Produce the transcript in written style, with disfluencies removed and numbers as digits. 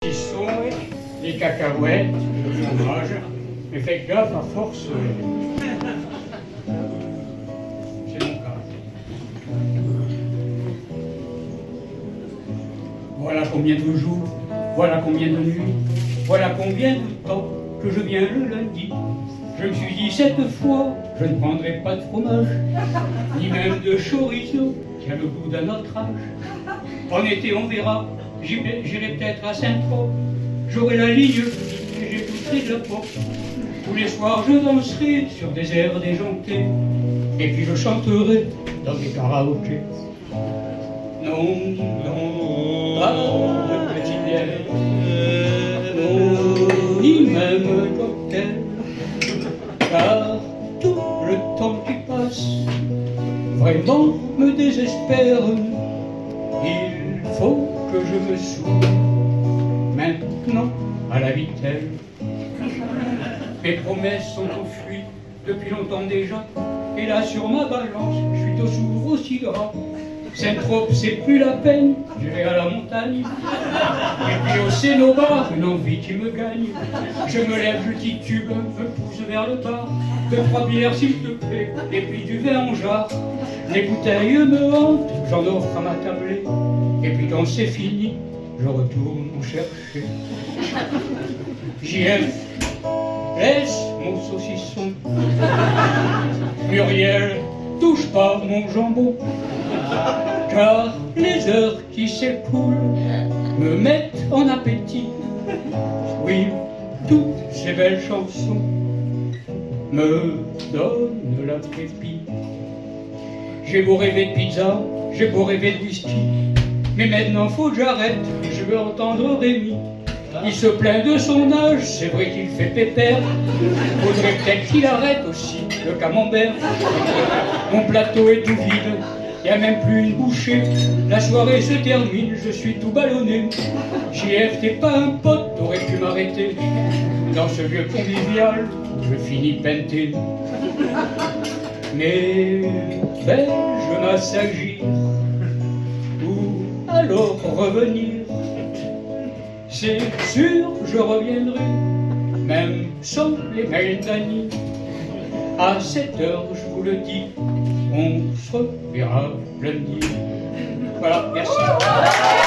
saucisson, les cacahuètes, le fromage. Mais faites gaffe, à force, c'est mon cas. Voilà combien de jours, voilà combien de nuits, voilà combien de temps que je viens le lundi. Je me suis dit cette fois, je ne prendrai pas de fromage, ni même de chorizo, qui a le goût d'un autre âge. En été, on verra, j'irai peut-être à Saint-Tropez, j'aurai la ligne et j'écouterai de la pop. Tous les soirs, je danserai sur des airs déjantés, et puis je chanterai dans des karaokés. Non, non, pas de petite bière, non, ni même un cocktail, car tout le temps qui passe vraiment me désespère. Il faut que je me soumette maintenant à la vitelle. Mes promesses sont enfuies depuis longtemps déjà, et là sur ma balance, je suis toujours aussi gras. Saint-Tropez, c'est plus la peine, je vais à la montagne. Et puis au Cénobar, une envie qui me gagne. Je me lève, je titube, me pousse vers le bar. 2-3 bières s'il te plaît, et puis du vin en jarre. Les bouteilles me hantent, j'en offre à ma tablée. Et puis quand c'est fini, je retourne en chercher. JF, laisse mon saucisson. Muriel, touche pas mon jambon. Car les heures qui s'écoulent me mettent en appétit. Oui, toutes ces belles chansons me donnent l'appétit. J'ai beau rêver de pizza, j'ai beau rêver de whisky, mais maintenant faut que j'arrête, je veux entendre Rémi. Il se plaint de son âge, c'est vrai qu'il fait pépère. Faudrait peut-être qu'il arrête aussi le camembert. Mon plateau est tout vide, y a même plus une bouchée. La soirée se termine, je suis tout ballonné. JF, t'es pas un pote, t'aurais pu m'arrêter dans ce lieu convivial où je finis penté. Mais vais-je m'assagir ou alors revenir? C'est sûr, je reviendrai, même sans les mails d'Annie. À 7 heures, je vous le dis, on se reverra lundi. Voilà, merci.